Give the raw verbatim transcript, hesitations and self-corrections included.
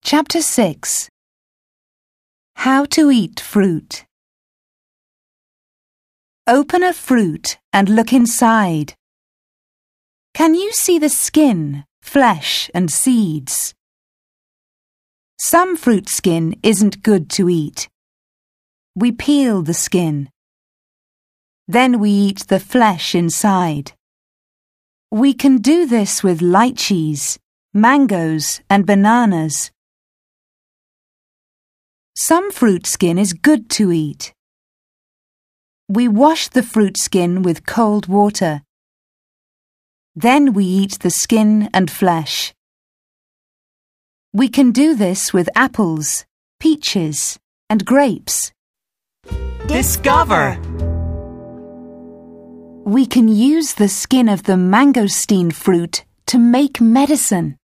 Chapter six. How to eat fruit. Open a fruit and look inside. Can you see the skin, flesh, and seeds? Some fruit skin isn't good to eat. We peel the skin. Then we eat the flesh inside. We can do this with lychees, mangoes, and bananas. Some fruit skin is good to eat. We wash the fruit skin with cold water. Then we eat the skin and flesh. We can do this with apples, peaches, and grapes. Discover! We can use the skin of the mangosteen fruit to make medicine.